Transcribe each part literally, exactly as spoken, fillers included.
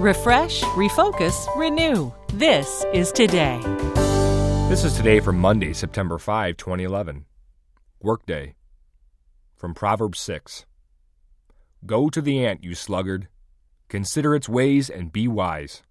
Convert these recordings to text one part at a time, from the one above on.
Refresh, refocus, renew. This is Today. This is Today for Monday, September fifth, twenty eleven. Workday. From Proverbs six. Go to the ant, you sluggard. Consider its ways and be wise.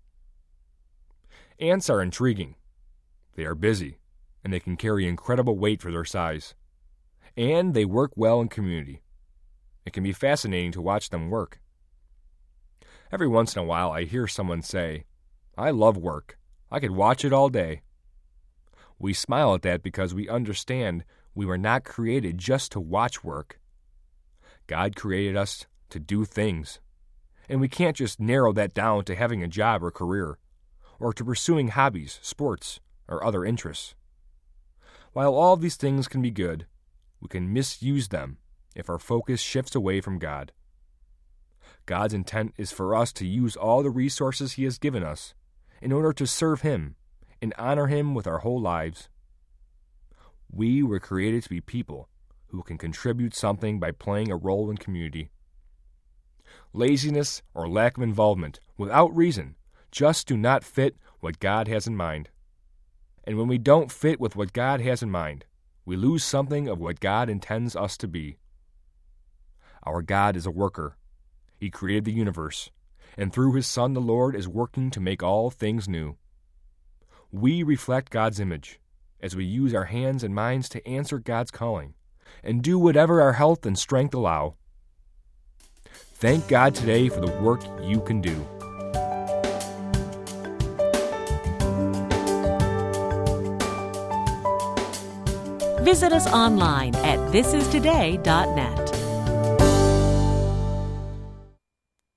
Ants are intriguing. They are busy, and they can carry incredible weight for their size. And they work well in community. It can be fascinating to watch them work. Every once in a while I hear someone say, "I love work. I could watch it all day." We smile at that because we understand we were not created just to watch work. God created us to do things, and we can't just narrow that down to having a job or career, or to pursuing hobbies, sports, or other interests. While all these things can be good, we can misuse them if our focus shifts away from God. God's intent is for us to use all the resources He has given us in order to serve Him and honor Him with our whole lives. We were created to be people who can contribute something by playing a role in community. Laziness or lack of involvement, without reason, just do not fit what God has in mind. And when we don't fit with what God has in mind, we lose something of what God intends us to be. Our God is a worker. He created the universe, and through His Son the Lord is working to make all things new. We reflect God's image as we use our hands and minds to answer God's calling and do whatever our health and strength allow. Thank God today for the work you can do. Visit us online at this is today dot net.